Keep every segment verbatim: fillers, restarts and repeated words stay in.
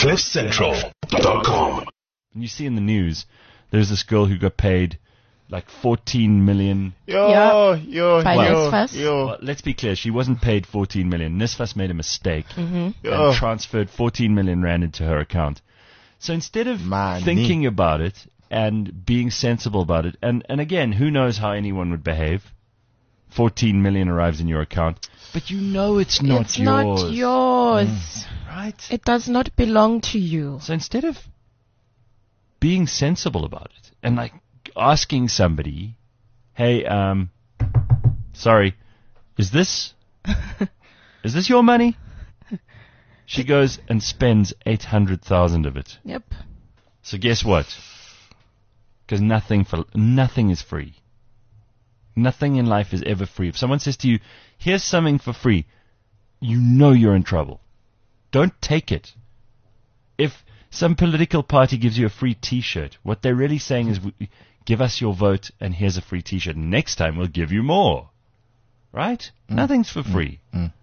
cliff central dot com. And you see in the news, there's this girl who got paid like fourteen million. Yo, Yeah. yo, By yo, NSFAS. yo. Well, let's be clear, she wasn't paid fourteen million. NSFAS made a mistake Mm-hmm. yo. and transferred fourteen million rand into her account. So instead of Money. thinking about it and being sensible about it, and, and again, who knows how anyone would behave? fourteen million arrives in your account, but you know it's not it's yours. not yours. Right? It does not belong to you. So instead of being sensible about it and like asking somebody, hey, um, sorry, is this, is this your money? She goes and spends eight hundred thousand of it. Yep. So guess what? Because nothing for nothing is free. Nothing in life is ever free. If someone says to you, here's something for free, you know you're in trouble. Don't take it. If some political party gives you a free T-shirt, what they're really saying is, give us your vote and here's a free T-shirt. Next time we'll give you more. Right? Mm. Nothing's for free. Mm. Mm.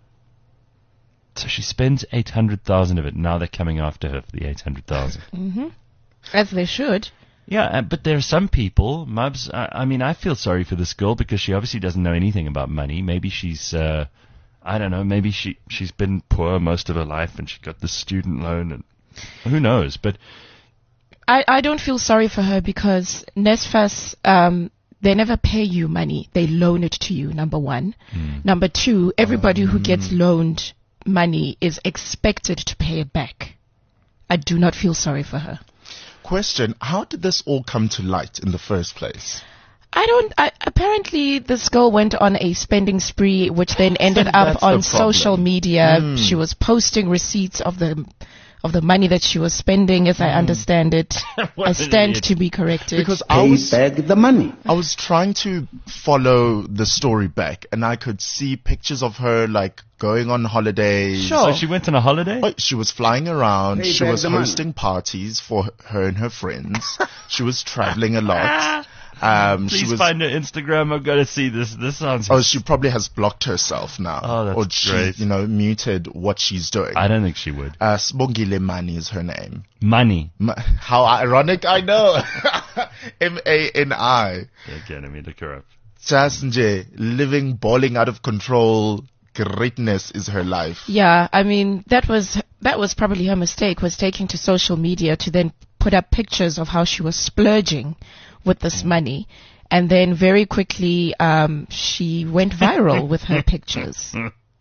So she spends eight hundred thousand of it. Now they're coming after her for the eight hundred thousand. Mm-hmm. As they should. Yeah, uh, but there are some people, Mubs, I, I mean, I feel sorry for this girl because she obviously doesn't know anything about money. Maybe she's, uh, I don't know, maybe she, she's been poor most of her life and she got this student loan and who knows, but... I, I don't feel sorry for her because NSFAS, um, they never pay you money. They loan it to you, number one. Mm. Number two, everybody um, who gets loaned money is expected to pay it back. I do not feel sorry for her. Question, how did this all come to light in the first place? I don't, I, apparently this girl went on a spending spree, which then ended up on social media. Mm. She was posting receipts of the, of the money that she was spending, as mm. I understand it. I stand to be corrected. Because I was, back the money. I was trying to follow the story back, and I could see pictures of her like going on holidays. Sure. So she went on a holiday? Oh, she was flying around. Pay she back was the hosting money. parties for her and her friends. She was traveling a lot. Um, Please she was, find her Instagram. I've got to see this. This sounds... Oh, she probably has blocked herself now. Oh, that's or she, great. you know, muted what she's doing. I don't think she would. Uh, Sibongile Mani is her name. Money. Ma- How ironic, I know. M A N I. Okay, let me look her up. Just nje, living, balling out of control. Greatness is her life. Yeah, I mean, that was that was probably her mistake, was taking to social media to then put up pictures of how she was splurging with this money. And then very quickly, um, she went viral with her pictures.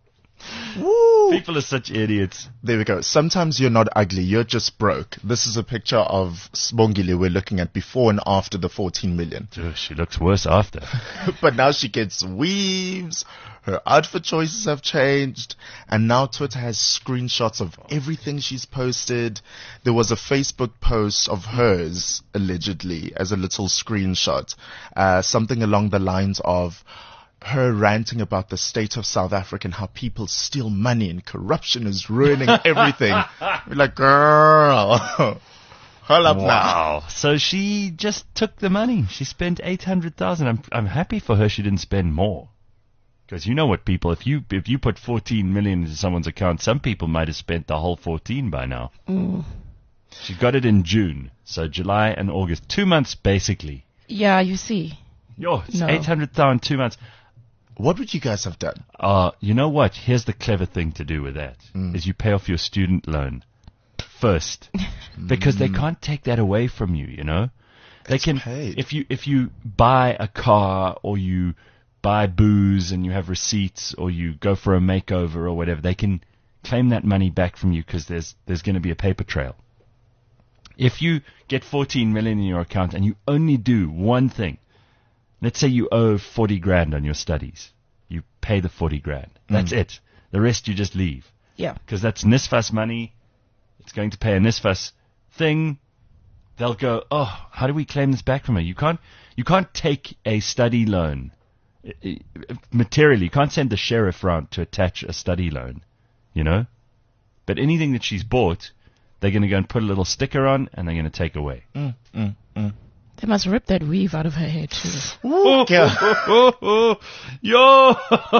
Woo. People are such idiots. There we go. Sometimes you're not ugly, you're just broke. This is a picture of Sibongile we're looking at before and after the fourteen million. Dude, she looks worse after. But now she gets weaves, her outfit choices have changed, and now Twitter has screenshots of everything she's posted. There was a Facebook post of hers, allegedly, as a little screenshot, uh, something along the lines of her ranting about the state of South Africa and how people steal money and corruption is ruining everything. We're like, girl, hold up wow. now. So she just took the money. She spent eight hundred thousand. I'm I'm happy for her she didn't spend more. Because you know what, people, if you if you put fourteen million into someone's account, some people might have spent the whole fourteen by now. Mm. She got it in June, so July and August, two months basically. Yeah, you see. Yo, it's No. eight hundred thousand, two months. What would you guys have done? Uh, you know what? Here's the clever thing to do with that, mm. is you pay off your student loan first. Because they can't take that away from you, you know? They It's can, paid. if you, if you buy a car or you buy booze and you have receipts or you go for a makeover or whatever, they can claim that money back from you because there's, there's going to be a paper trail. If you get fourteen million in your account and you only do one thing, let's say you owe forty grand on your studies. You pay the forty grand. That's mm. it. The rest you just leave. Yeah. Because that's NSFAS money. It's going to pay a NSFAS thing. They'll go, oh, how do we claim this back from her? You can't, you can't take a study loan. I, I, materially, you can't send the sheriff round to attach a study loan, you know? But anything that she's bought, they're going to go and put a little sticker on and they're going to take away. Mm, mm, mm. They must rip that weave out of her hair too. Ooh, yeah. Oh, oh, yo!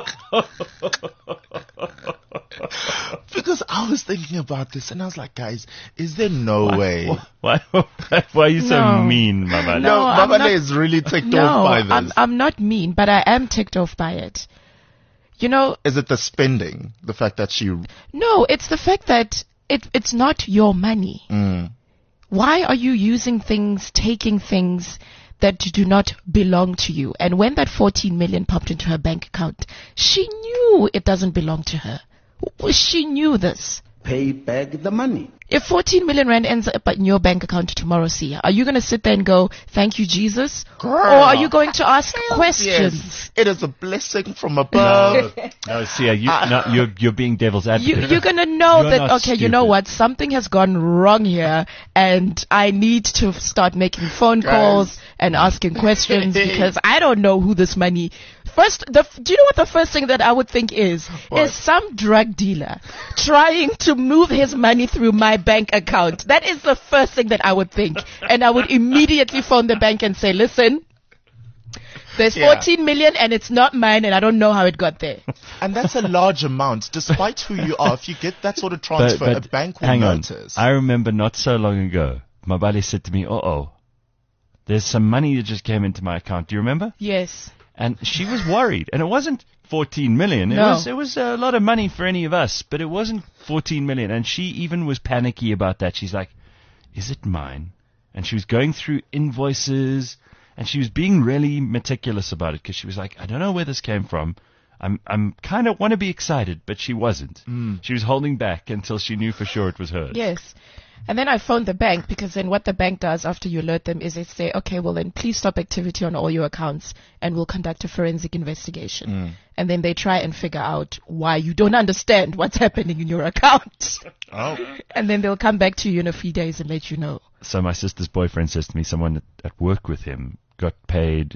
Because I was thinking about this and I was like, guys, is there no way? Why, why, why are you so No. mean, Mama? No, No, I'm Mabale not- is really ticked No, off by this. I'm, I'm not mean, but I am ticked off by it. You know, Is it the spending? The fact that she... no, it's the fact that it, it's not your money. Mm, Why are you using things, taking things that do not belong to you? And when that fourteen million popped into her bank account, she knew it doesn't belong to her. She knew this. Pay back the money. If fourteen million rand ends up in your bank account tomorrow, Sia, are you going to sit there and go, thank you, Jesus? Girl. Or are you going to ask questions? yes, it is a blessing from above. No, no, Sia, you, no, you're, you're being devil's You, advocate. you're going to know You're that, not okay, you know stupid. what? Something has gone wrong here and I need to start making phone Guys. calls and asking questions because I don't know who this money... First, the, do you know what the first thing that I would think is? What? Is some drug dealer trying to move his money through my bank account. That is the first thing that I would think. And I would immediately phone the bank and say, listen, there's Yeah. fourteen million and it's not mine and I don't know how it got there. And that's a large amount. Despite who you are, if you get that sort of transfer, a bank will hang notice. on. I remember not so long ago, Mabali said to me, uh-oh, there's some money that just came into my account. Do you remember? Yes. And she was worried. And it wasn't fourteen million. It No. was, it was a lot of money for any of us, but it wasn't fourteen million. And she even was panicky about that. She's like, is it mine? And she was going through invoices and she was being really meticulous about it because she was like, I don't know where this came from. I'm, I'm kind of want to be excited, but she wasn't. She was holding back until she knew for sure it was hers. Yes. And then I phoned the bank because then what the bank does after you alert them is they say, okay, well then please stop activity on all your accounts and we'll conduct a forensic investigation. And then they try and figure out why you don't understand what's happening in your account. Oh. And then they'll come back to you in a few days and let you know. So my sister's boyfriend says to me, someone at, at work with him got paid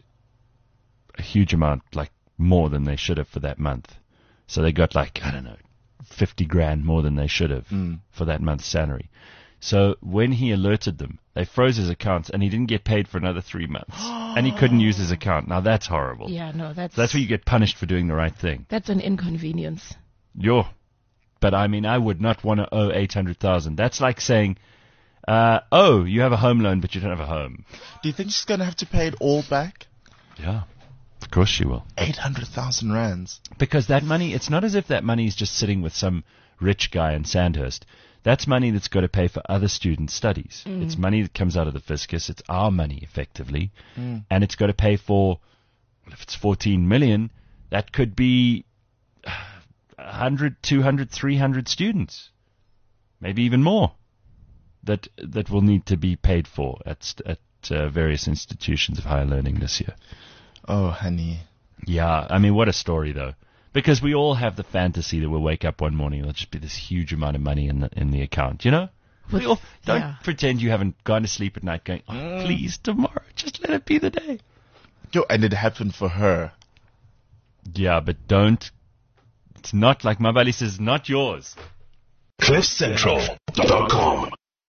a huge amount, like more than they should have for that month. So they got like, I don't know, fifty grand more than they should have for that month's salary. So when he alerted them, they froze his account and he didn't get paid for another three months. And he couldn't use his account. Now that's horrible. Yeah, no, that's, So that's where you get punished for doing the right thing. that's an inconvenience. Yo. But I mean, I would not want to owe eight hundred thousand. That's like saying, uh, oh, you have a home loan, but you don't have a home. Do you think she's going to have to pay it all back? Yeah, of course she will. eight hundred thousand rands. Because that money, it's not as if that money is just sitting with some rich guy in Sandhurst. That's money that's got to pay for other students' studies. It's money that comes out of the fiscus. It's our money, effectively. And it's got to pay for, well, if it's fourteen million, that could be one hundred, two hundred, three hundred students. Maybe even more. That that will need to be paid for at, st- at uh, various institutions of higher learning this year. Oh, honey. Yeah, I mean, what a story, though. Because we all have the fantasy that we'll wake up one morning and there'll just be this huge amount of money in the in the account, you know? We all, don't yeah. pretend you haven't gone to sleep at night going, oh, please, tomorrow, just let it be the day. Yo, and it happened for her. Yeah, but don't. It's not, like Mabali says, not yours. cliff central dot com